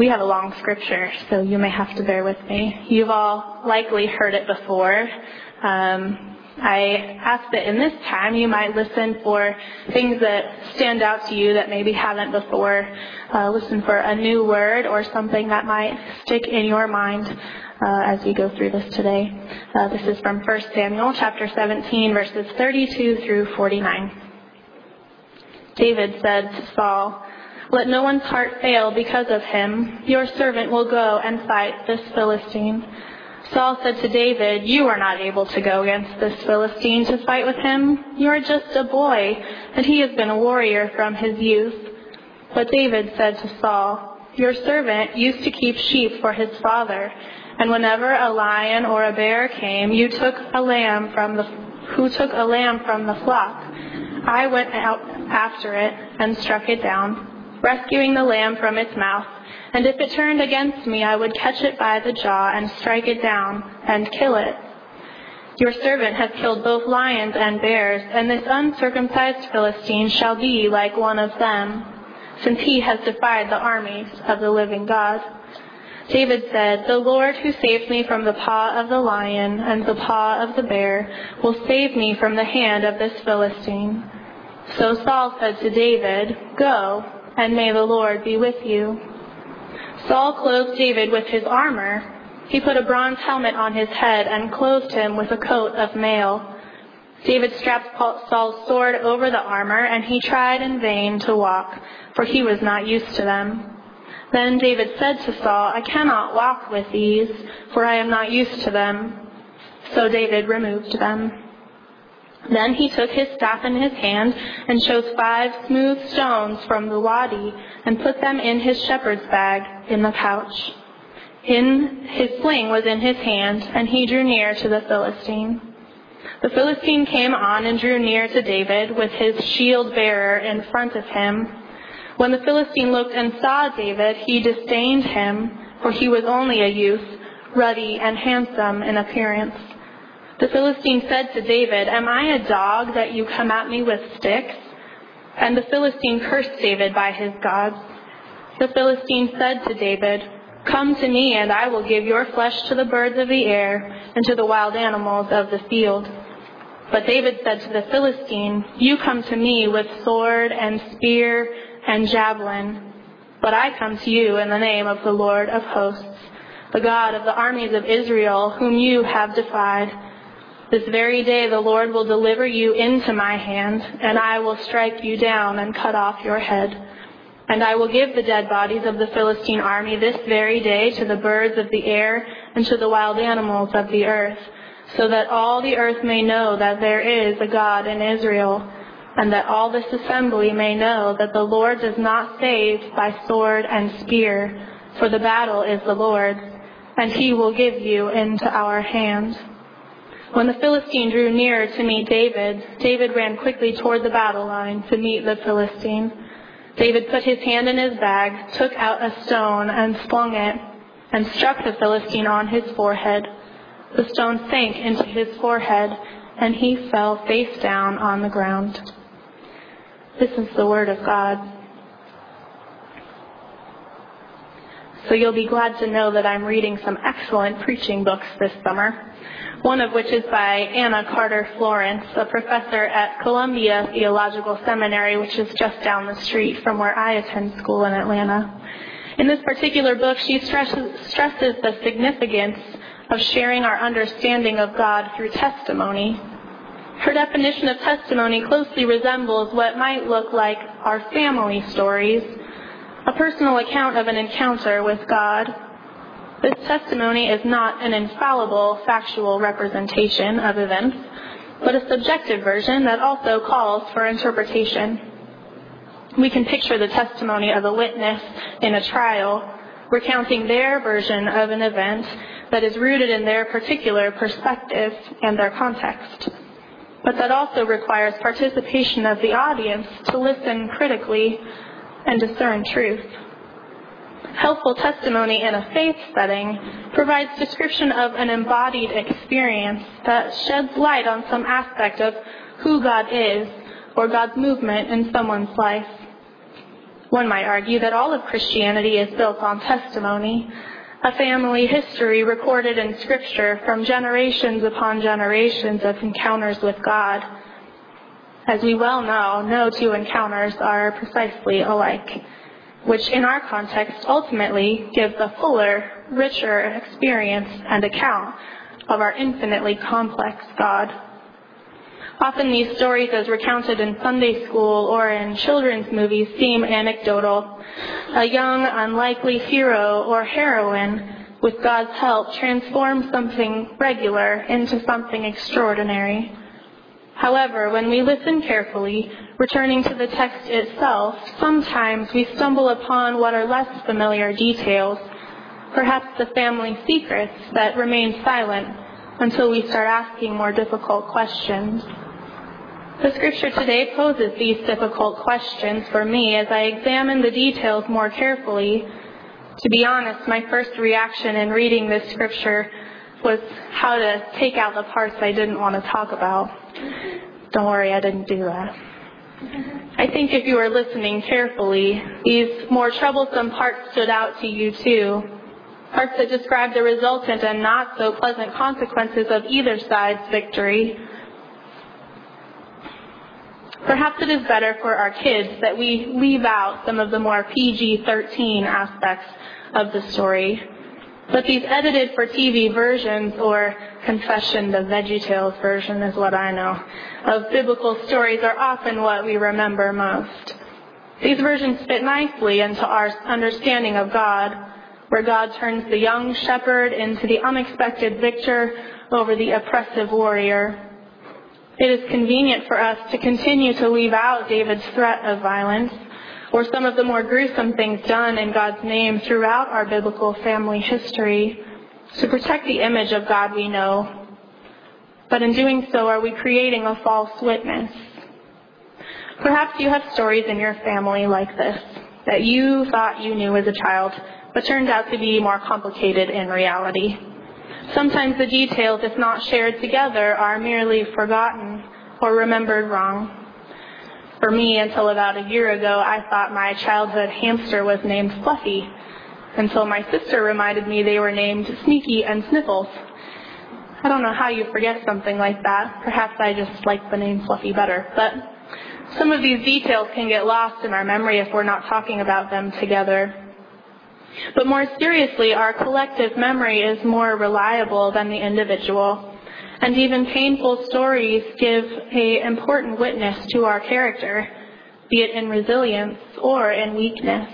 We have a long scripture, so you may have to bear with me. You've all likely heard it before. I ask that in this time you might listen for things that stand out to you that maybe haven't before. Listen for a new word or something that might stick in your mind as we go through this today. This is from 1 Samuel chapter 17, verses 32 through 49. David said to Saul, "Let no one's heart fail because of him. Your servant will go and fight this Philistine." Saul said to David, "You are not able to go against this Philistine to fight with him. You are just a boy, and he has been a warrior from his youth." But David said to Saul, "Your servant used to keep sheep for his father, and whenever a lion or a bear came, who took a lamb from the flock, I went out after it and struck it down, rescuing the lamb from its mouth. And if it turned against me, I would catch it by the jaw and strike it down and kill it. Your servant has killed both lions and bears, and this uncircumcised Philistine shall be like one of them, since he has defied the armies of the living God." David said, "The Lord who saved me from the paw of the lion and the paw of the bear will save me from the hand of this Philistine." So Saul said to David, "Go, and may the Lord be with you." Saul clothed David with his armor. He put a bronze helmet on his head and clothed him with a coat of mail. David strapped Saul's sword over the armor, and he tried in vain to walk, for he was not used to them. Then David said to Saul, "I cannot walk with these, for I am not used to them." So David removed them. Then he took his staff in his hand and chose 5 smooth stones from the wadi and put them in his shepherd's bag in the pouch. His sling was in his hand, and he drew near to the Philistine. The Philistine came on and drew near to David with his shield bearer in front of him. When the Philistine looked and saw David, he disdained him, for he was only a youth, ruddy and handsome in appearance. The Philistine said to David, "Am I a dog that you come at me with sticks?" And the Philistine cursed David by his gods. The Philistine said to David, "Come to me, and I will give your flesh to the birds of the air and to the wild animals of the field." But David said to the Philistine, "You come to me with sword and spear and javelin, but I come to you in the name of the Lord of hosts, the God of the armies of Israel, whom you have defied. This very day the Lord will deliver you into my hand, and I will strike you down and cut off your head. And I will give the dead bodies of the Philistine army this very day to the birds of the air and to the wild animals of the earth, so that all the earth may know that there is a God in Israel, and that all this assembly may know that the Lord does not save by sword and spear, for the battle is the Lord's, and he will give you into our hand." When the Philistine drew nearer to meet David, David ran quickly toward the battle line to meet the Philistine. David put his hand in his bag, took out a stone and flung it, and struck the Philistine on his forehead. The stone sank into his forehead, and he fell face down on the ground. This is the word of God. So you'll be glad to know that I'm reading some excellent preaching books this summer, one of which is by Anna Carter Florence, a professor at Columbia Theological Seminary, which is just down the street from where I attend school in Atlanta. In this particular book, she stresses the significance of sharing our understanding of God through testimony. Her definition of testimony closely resembles what might look like our family stories, a personal account of an encounter with God. This testimony is not an infallible, factual representation of events, but a subjective version that also calls for interpretation. We can picture the testimony of a witness in a trial, recounting their version of an event that is rooted in their particular perspective and their context, but that also requires participation of the audience to listen critically and discern truth. Helpful testimony in a faith setting provides description of an embodied experience that sheds light on some aspect of who God is or God's movement in someone's life. One might argue that all of Christianity is built on testimony, a family history recorded in Scripture from generations upon generations of encounters with God. As we well know, no two encounters are precisely alike, which in our context ultimately gives a fuller, richer experience and account of our infinitely complex God. Often these stories, as recounted in Sunday school or in children's movies, seem anecdotal. A young, unlikely hero or heroine, with God's help, transforms something regular into something extraordinary. However, when we listen carefully, returning to the text itself, sometimes we stumble upon what are less familiar details, perhaps the family secrets that remain silent until we start asking more difficult questions. The Scripture today poses these difficult questions for me as I examine the details more carefully. To be honest, my first reaction in reading this Scripture was how to take out the parts I didn't want to talk about. Don't worry, I didn't do that. I think if you were listening carefully, these more troublesome parts stood out to you too. Parts that describe the resultant and not so pleasant consequences of either side's victory. Perhaps it is better for our kids that we leave out some of the more PG-13 aspects of the story. But these edited for TV versions, or Confession, the VeggieTales version is what I know, of biblical stories are often what we remember most. These versions fit nicely into our understanding of God, where God turns the young shepherd into the unexpected victor over the oppressive warrior. It is convenient for us to continue to leave out David's threat of violence, or some of the more gruesome things done in God's name throughout our biblical family history, to protect the image of God we know. But in doing so, are we creating a false witness? Perhaps you have stories in your family like this, that you thought you knew as a child, but turned out to be more complicated in reality. Sometimes the details, if not shared together, are merely forgotten or remembered wrong. For me, until about a year ago, I thought my childhood hamster was named Fluffy, until my sister reminded me they were named Sneaky and Sniffles. I don't know how you forget something like that. Perhaps I just like the name Fluffy better. But some of these details can get lost in our memory if we're not talking about them together. But more seriously, our collective memory is more reliable than the individual. And even painful stories give an important witness to our character, be it in resilience or in weakness.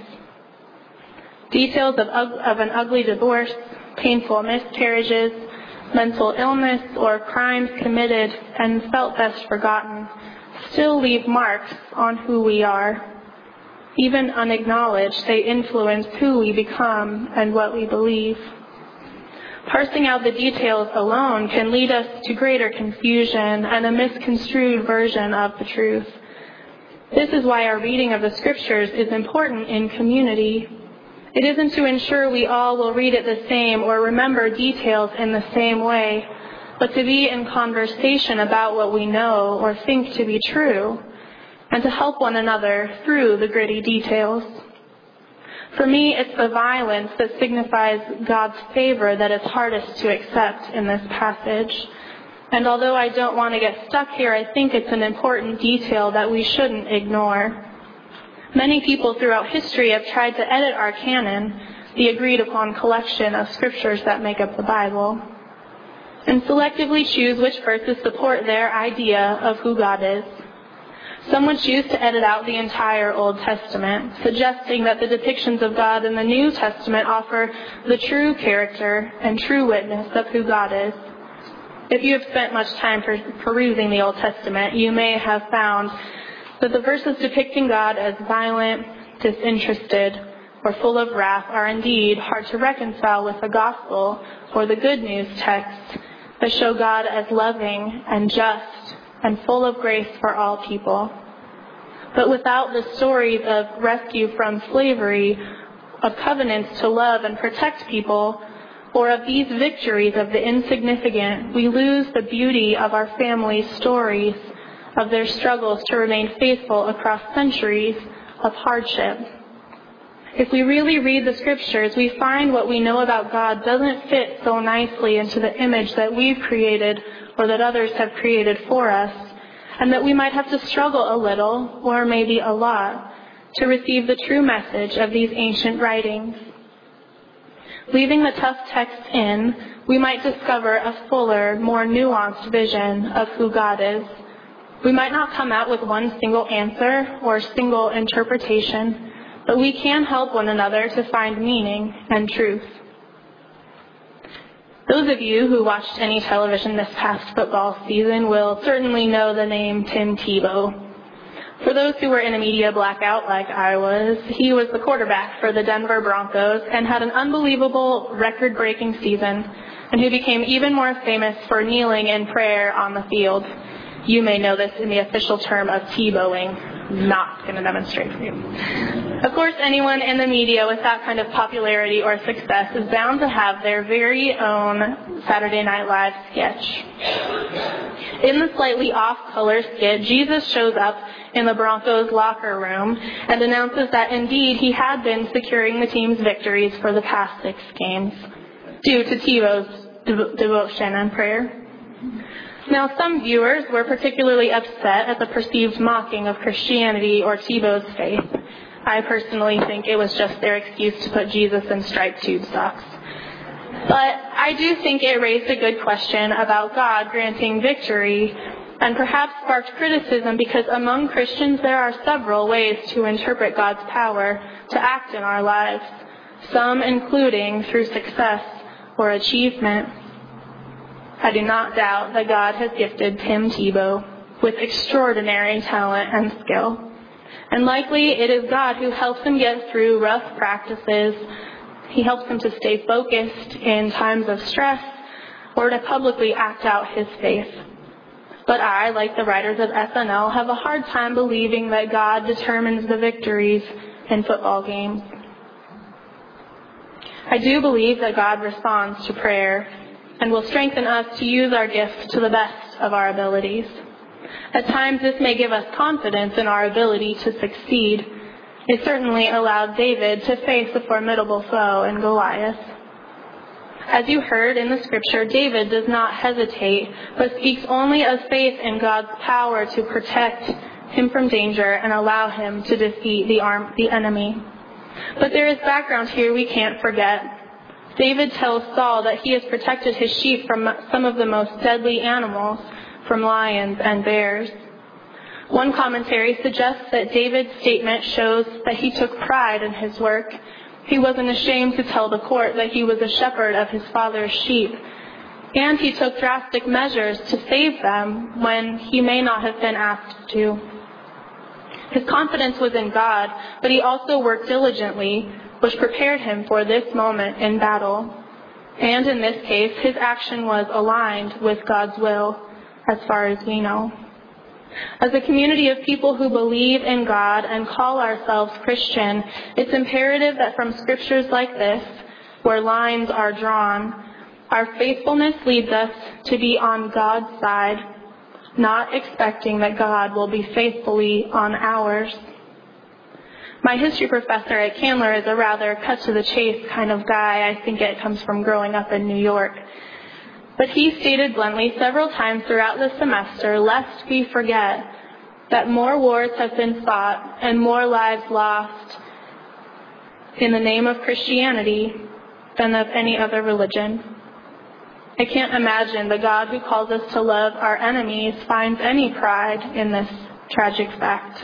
Details of an ugly divorce, painful miscarriages, mental illness, or crimes committed and felt best forgotten still leave marks on who we are. Even unacknowledged, they influence who we become and what we believe. Parsing out the details alone can lead us to greater confusion and a misconstrued version of the truth. This is why our reading of the Scriptures is important in community. It isn't to ensure we all will read it the same or remember details in the same way, but to be in conversation about what we know or think to be true, and to help one another through the gritty details. For me, it's the violence that signifies God's favor that is hardest to accept in this passage. And although I don't want to get stuck here, I think it's an important detail that we shouldn't ignore. Many people throughout history have tried to edit our canon, the agreed-upon collection of scriptures that make up the Bible, and selectively choose which verses support their idea of who God is. Some would choose to edit out the entire Old Testament, suggesting that the depictions of God in the New Testament offer the true character and true witness of who God is. If you have spent much time perusing the Old Testament, you may have found that the verses depicting God as violent, disinterested, or full of wrath are indeed hard to reconcile with the gospel or the good news texts that show God as loving and just and full of grace for all people. But without the stories of rescue from slavery, of covenants to love and protect people, or of these victories of the insignificant, we lose the beauty of our family's stories, of their struggles to remain faithful across centuries of hardship If we really read the scriptures, we find what we know about God doesn't fit so nicely into the image that we've created or that others have created for us, and that we might have to struggle a little, or maybe a lot, to receive the true message of these ancient writings. Leaving the tough text in, we might discover a fuller, more nuanced vision of who God is. We might not come out with one single answer or single interpretation, but we can help one another to find meaning and truth. Those of you who watched any television this past football season will certainly know the name Tim Tebow. For those who were in a media blackout like I was, he was the quarterback for the Denver Broncos and had an unbelievable record-breaking season, and who became even more famous for kneeling in prayer on the field. You may know this in the official term of Tebowing. Not going to demonstrate for you. Of course, anyone in the media with that kind of popularity or success is bound to have their very own Saturday Night Live sketch. In the slightly off-color skit, Jesus shows up in the Broncos locker room and announces that indeed he had been securing the team's victories for the past 6 games due to Tebow's devotion and prayer. Now, some viewers were particularly upset at the perceived mocking of Christianity or Tebow's faith. I personally think it was just their excuse to put Jesus in striped tube socks. But I do think it raised a good question about God granting victory, and perhaps sparked criticism because among Christians there are several ways to interpret God's power to act in our lives, some including through success or achievement. I do not doubt that God has gifted Tim Tebow with extraordinary talent and skill. And likely it is God who helps him get through rough practices. He helps him to stay focused in times of stress or to publicly act out his faith. But I, like the writers of SNL, have a hard time believing that God determines the victories in football games. I do believe that God responds to prayer and will strengthen us to use our gifts to the best of our abilities. At times, this may give us confidence in our ability to succeed. It certainly allowed David to face a formidable foe in Goliath. As you heard in the scripture, David does not hesitate, but speaks only of faith in God's power to protect him from danger and allow him to defeat the enemy. But there is background here we can't forget. David tells Saul that he has protected his sheep from some of the most deadly animals, from lions and bears. One commentary suggests that David's statement shows that he took pride in his work. He wasn't ashamed to tell the court that he was a shepherd of his father's sheep, and he took drastic measures to save them when he may not have been asked to. His confidence was in God, but he also worked diligently, which prepared him for this moment in battle. And in this case, his action was aligned with God's will, as far as we know. As a community of people who believe in God and call ourselves Christian, it's imperative that from scriptures like this, where lines are drawn, our faithfulness leads us to be on God's side, not expecting that God will be faithfully on ours. My history professor at Candler is a rather cut-to-the-chase kind of guy. I think it comes from growing up in New York. But he stated bluntly several times throughout the semester, lest we forget that more wars have been fought and more lives lost in the name of Christianity than of any other religion. I can't imagine the God who calls us to love our enemies finds any pride in this tragic fact.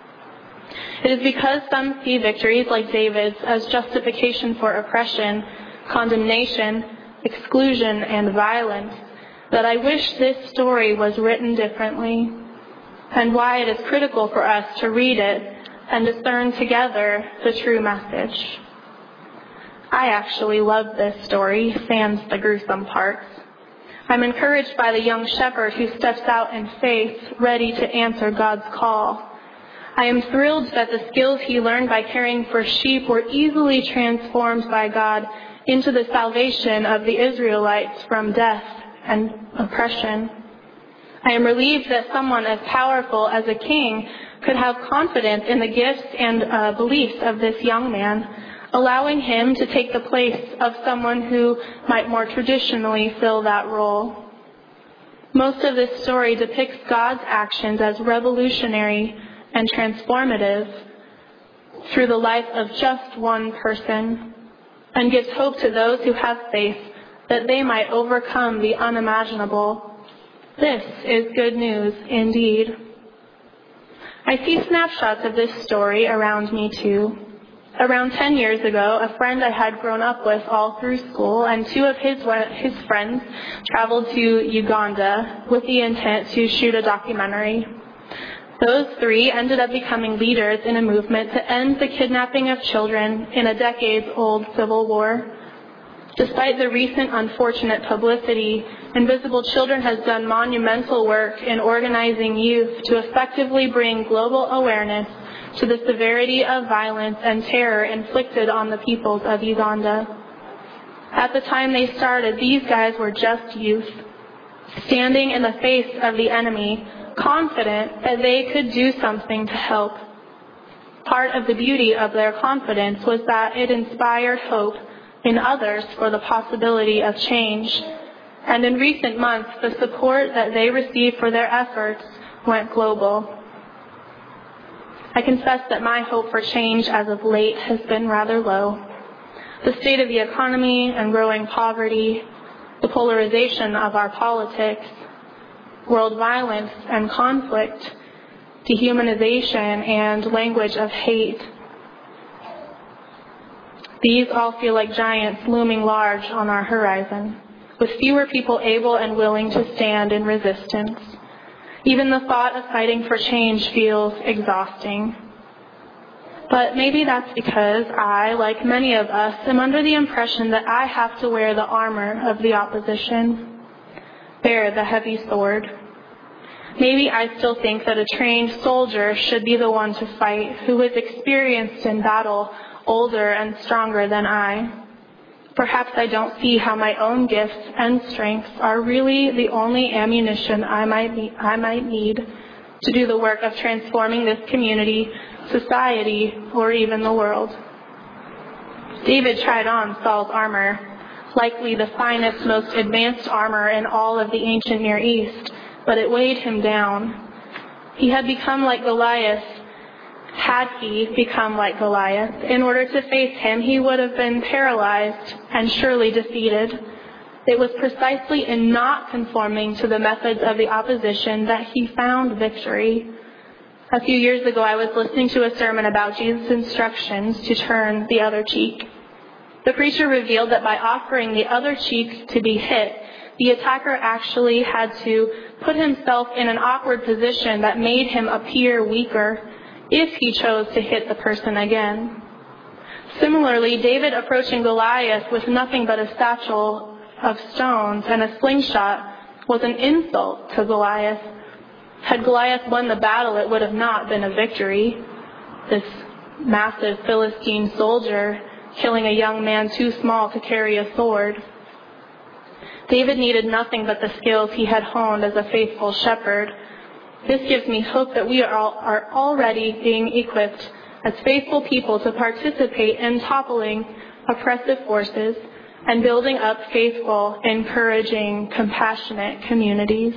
It is because some see victories like David's as justification for oppression, condemnation, exclusion, and violence that I wish this story was written differently, and why it is critical for us to read it and discern together the true message. I actually love this story, sans the gruesome parts. I'm encouraged by the young shepherd who steps out in faith, ready to answer God's call. I am thrilled that the skills he learned by caring for sheep were easily transformed by God into the salvation of the Israelites from death and oppression. I am relieved that someone as powerful as a king could have confidence in the gifts and beliefs of this young man, allowing him to take the place of someone who might more traditionally fill that role. Most of this story depicts God's actions as revolutionary and transformative through the life of just one person, and gives hope to those who have faith that they might overcome the unimaginable. This is good news indeed. I see snapshots of this story around me too. Around 10 years ago, a friend I had grown up with all through school and two of his friends traveled to Uganda with the intent to shoot a documentary. Those three ended up becoming leaders in a movement to end the kidnapping of children in a decades-old civil war. Despite the recent unfortunate publicity, Invisible Children has done monumental work in organizing youth to effectively bring global awareness to the severity of violence and terror inflicted on the peoples of Uganda. At the time they started, these guys were just youth, standing in the face of the enemy, confident that they could do something to help. Part of the beauty of their confidence was that it inspired hope in others for the possibility of change. And in recent months, the support that they received for their efforts went global. I confess that my hope for change as of late has been rather low. The state of the economy and growing poverty, the polarization of our politics, world violence and conflict, dehumanization and language of hate. These all feel like giants looming large on our horizon, with fewer people able and willing to stand in resistance. Even the thought of fighting for change feels exhausting. But maybe that's because I, like many of us, am under the impression that I have to wear the armor of the opposition, bear the heavy sword. Maybe I still think that a trained soldier should be the one to fight, who is experienced in battle, older and stronger than I. Perhaps I don't see how my own gifts and strengths are really the only ammunition I might need to do the work of transforming this community, society, or even the world. David tried on Saul's armor, likely the finest, most advanced armor in all of the ancient Near East, but it weighed him down. He had become like Goliath. Had he become like Goliath, in order to face him, he would have been paralyzed and surely defeated. It was precisely in not conforming to the methods of the opposition that he found victory. A few years ago, I was listening to a sermon about Jesus' instructions to turn the other cheek. The preacher revealed that by offering the other cheek to be hit, the attacker actually had to put himself in an awkward position that made him appear weaker if he chose to hit the person again. Similarly, David approaching Goliath with nothing but a satchel of stones and a slingshot was an insult to Goliath. Had Goliath won the battle, it would have not been a victory. This massive Philistine soldier killing a young man too small to carry a sword. David needed nothing but the skills he had honed as a faithful shepherd. This gives me hope that we are already being equipped as faithful people to participate in toppling oppressive forces and building up faithful, encouraging, compassionate communities.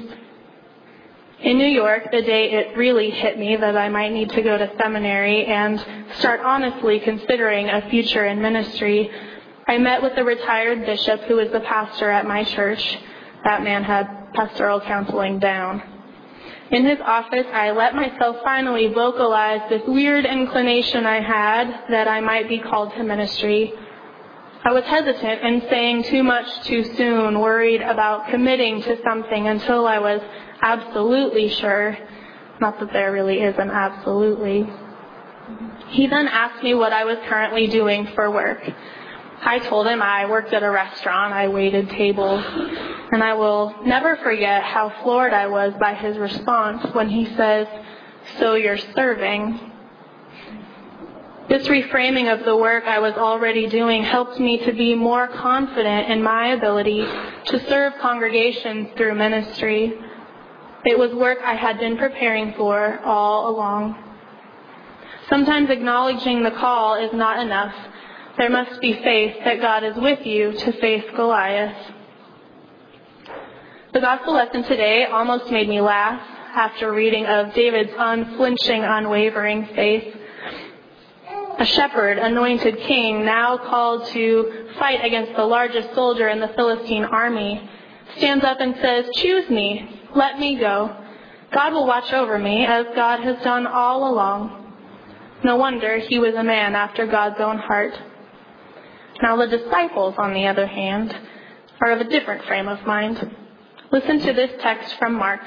In New York, the day it really hit me that I might need to go to seminary and start honestly considering a future in ministry, I met with the retired bishop who was the pastor at my church. That man had pastoral counseling down. In his office, I let myself finally vocalize this weird inclination I had that I might be called to ministry. I was hesitant in saying too much too soon, worried about committing to something until I was absolutely sure. Not that there really is an absolutely. He then asked me what I was currently doing for work. I told him I worked at a restaurant. I waited tables. And I will never forget how floored I was by his response when he says, "So you're serving." This reframing of the work I was already doing helped me to be more confident in my ability to serve congregations through ministry. It was work I had been preparing for all along. Sometimes acknowledging the call is not enough. There must be faith that God is with you to face Goliath. The gospel lesson today almost made me laugh after reading of David's unflinching, unwavering faith. A shepherd, anointed king, now called to fight against the largest soldier in the Philistine army, stands up and says, "Choose me, let me go. God will watch over me as God has done all along." No wonder he was a man after God's own heart. Now the disciples, on the other hand, are of a different frame of mind. Listen to this text from Mark.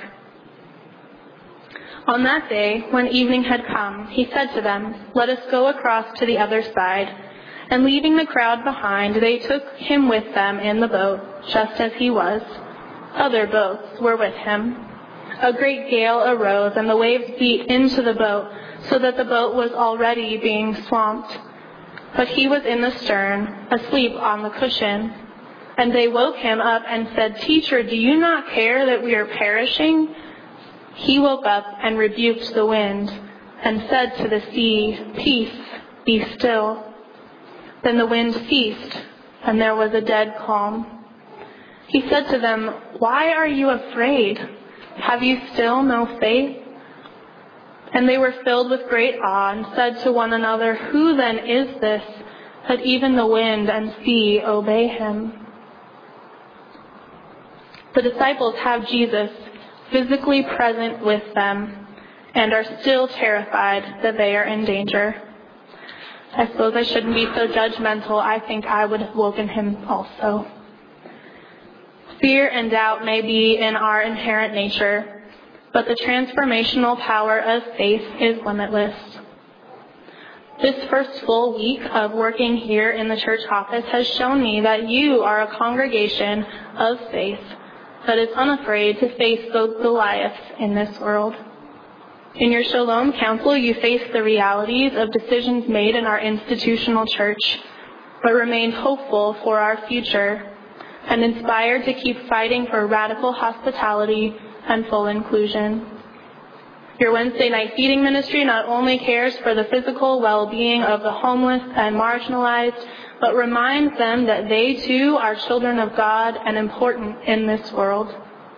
On that day, when evening had come, he said to them, "Let us go across to the other side." And leaving the crowd behind, they took him with them in the boat, just as he was. Other boats were with him. A great gale arose, and the waves beat into the boat, so that the boat was already being swamped. But he was in the stern, asleep on the cushion. And they woke him up and said, "Teacher, do you not care that we are perishing?" He woke up and rebuked the wind and said to the sea, "Peace, be still." Then the wind ceased, and there was a dead calm. He said to them, "Why are you afraid? Have you still no faith?" And they were filled with great awe and said to one another, "Who then is this, that even the wind and sea obey him?" The disciples have Jesus physically present with them and are still terrified that they are in danger. I suppose I shouldn't be so judgmental. I think I would have woken him also. Fear and doubt may be in our inherent nature, but the transformational power of faith is limitless. This first full week of working here in the church office has shown me that you are a congregation of faith that is unafraid to face those Goliaths in this world. In your Shalom Council, you face the realities of decisions made in our institutional church, but remain hopeful for our future and inspired to keep fighting for radical hospitality and full inclusion. Your Wednesday night feeding ministry not only cares for the physical well-being of the homeless and marginalized, but reminds them that they too are children of God and important in this world.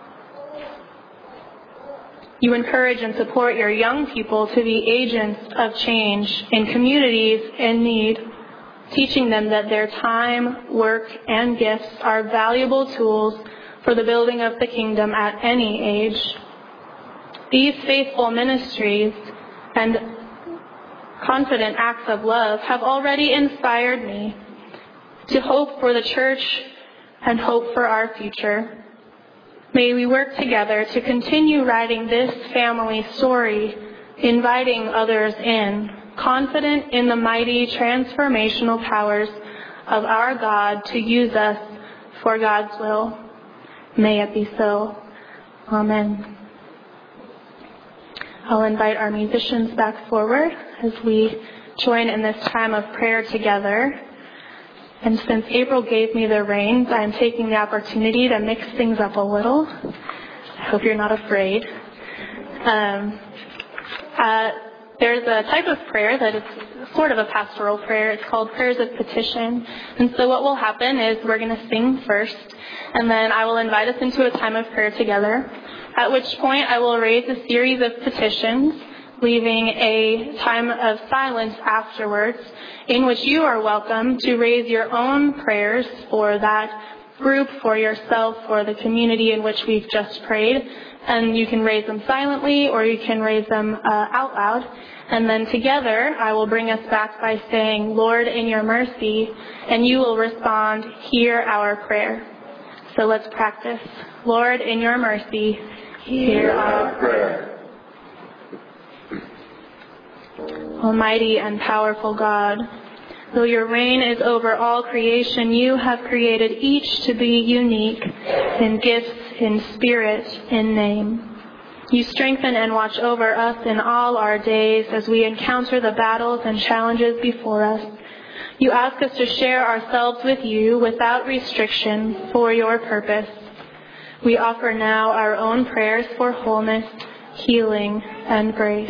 You encourage and support your young people to be agents of change in communities in need, teaching them that their time, work, and gifts are valuable tools for the building of the kingdom at any age. These faithful ministries and confident acts of love have already inspired me to hope for the church and hope for our future. May we work together to continue writing this family story, inviting others in, confident in the mighty transformational powers of our God to use us for God's will. May it be so. Amen. I'll invite our musicians back forward as we join in this time of prayer together. And since April gave me the reins, I'm taking the opportunity to mix things up a little. I hope you're not afraid. There's a type of prayer that is sort of a pastoral prayer. It's called prayers of petition. And so what will happen is we're going to sing first, and then I will invite us into a time of prayer together, at which point I will raise a series of petitions, leaving a time of silence afterwards, in which you are welcome to raise your own prayers for that group, for yourself, for the community in which we've just prayed. And you can raise them silently or you can raise them out loud. And then together I will bring us back by saying, "Lord, in your mercy," and you will respond, "Hear our prayer." So let's practice. Lord, in your mercy, hear our prayer. Almighty and powerful God, though your reign is over all creation, you have created each to be unique in gifts, in spirit, in name. You strengthen and watch over us in all our days as we encounter the battles and challenges before us. You ask us to share ourselves with you without restriction for your purpose. We offer now our own prayers for wholeness, healing, and grace.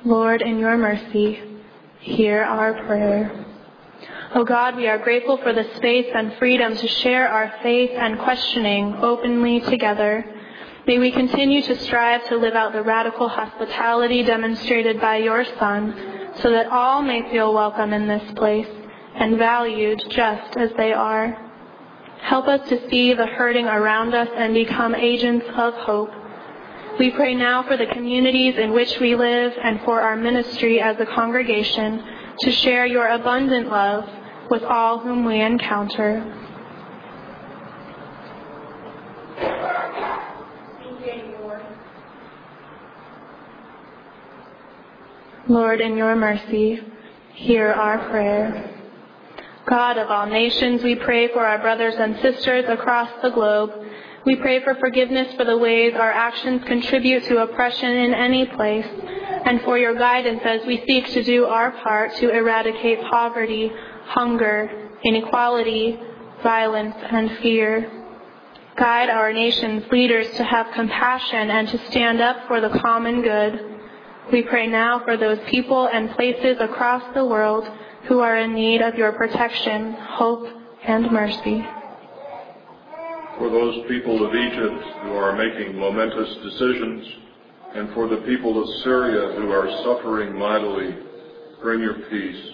Lord, in your mercy, hear our prayer. O God, we are grateful for the space and freedom to share our faith and questioning openly together. May we continue to strive to live out the radical hospitality demonstrated by your Son, so that all may feel welcome in this place and valued just as they are. Help us to see the hurting around us and become agents of hope. We pray now for the communities in which we live and for our ministry as a congregation to share your abundant love with all whom we encounter. Lord, in your mercy, hear our prayer. God of all nations, we pray for our brothers and sisters across the globe. We pray for forgiveness for the ways our actions contribute to oppression in any place, and for your guidance as we seek to do our part to eradicate poverty, hunger, inequality, violence, and fear. Guide our nation's leaders to have compassion and to stand up for the common good. We pray now for those people and places across the world who are in need of your protection, hope, and mercy. For those people of Egypt who are making momentous decisions, and for the people of Syria who are suffering mightily, bring your peace.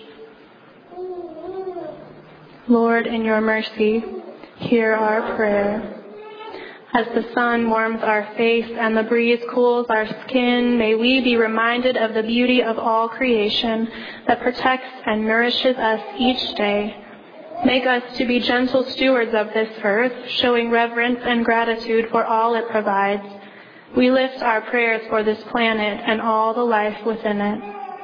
Lord, in your mercy, hear our prayer. As the sun warms our face and the breeze cools our skin, may we be reminded of the beauty of all creation that protects and nourishes us each day. Make us to be gentle stewards of this earth, showing reverence and gratitude for all it provides. We lift our prayers for this planet and all the life within it.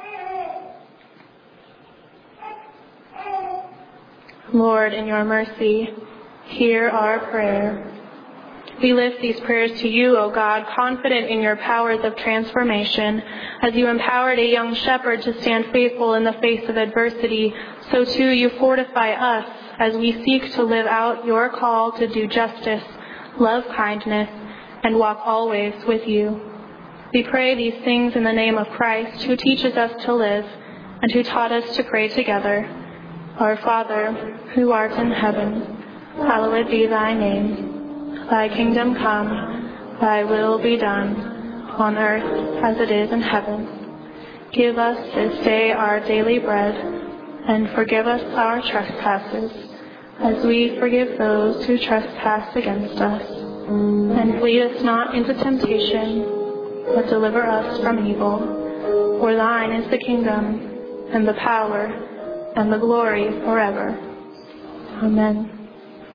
Lord, in your mercy, hear our prayer. We lift these prayers to you, O God, confident in your powers of transformation. As you empowered a young shepherd to stand faithful in the face of adversity, so too you fortify us as we seek to live out your call to do justice, love kindness, and walk always with you. We pray these things in the name of Christ, who teaches us to live and who taught us to pray together. Our Father, who art in heaven, hallowed be thy name. Thy kingdom come, thy will be done, on earth as it is in heaven. Give us this day our daily bread, and forgive us our trespasses, as we forgive those who trespass against us. And lead us not into temptation, but deliver us from evil. For thine is the kingdom, and the power, and the glory forever. Amen.